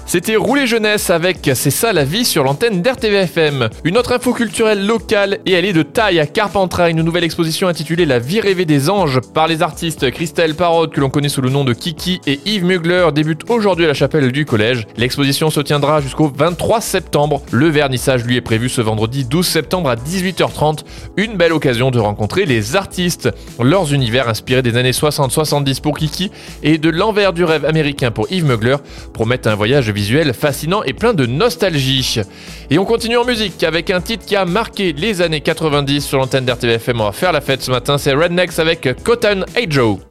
C'était Rouler Jeunesse avec C'est ça la vie sur l'antenne d'RTVFM. Une autre info culturelle locale et elle est de taille à Carpentras. Une nouvelle exposition intitulée La vie rêvée des anges par les artistes Christelle Parod que l'on connaît sous le nom de Kiki et Yves Mugler débute aujourd'hui à la chapelle du collège. L'exposition se tiendra jusqu'au 23 septembre. Le vernissage lui est prévu ce vendredi 12 septembre à 18h30. Une belle occasion de rencontrer les artistes. Leurs univers inspirés des années 60-70 pour Kiki et de l'envers du rêve américain pour Yves Mugler promettent un voyage visuel fascinant et plein de nostalgie. Et on continue en musique avec un titre qui a marqué les années 90 sur l'antenne d'RTVFM. On va faire la fête ce matin, c'est Rednecks avec Cotton Eye Joe.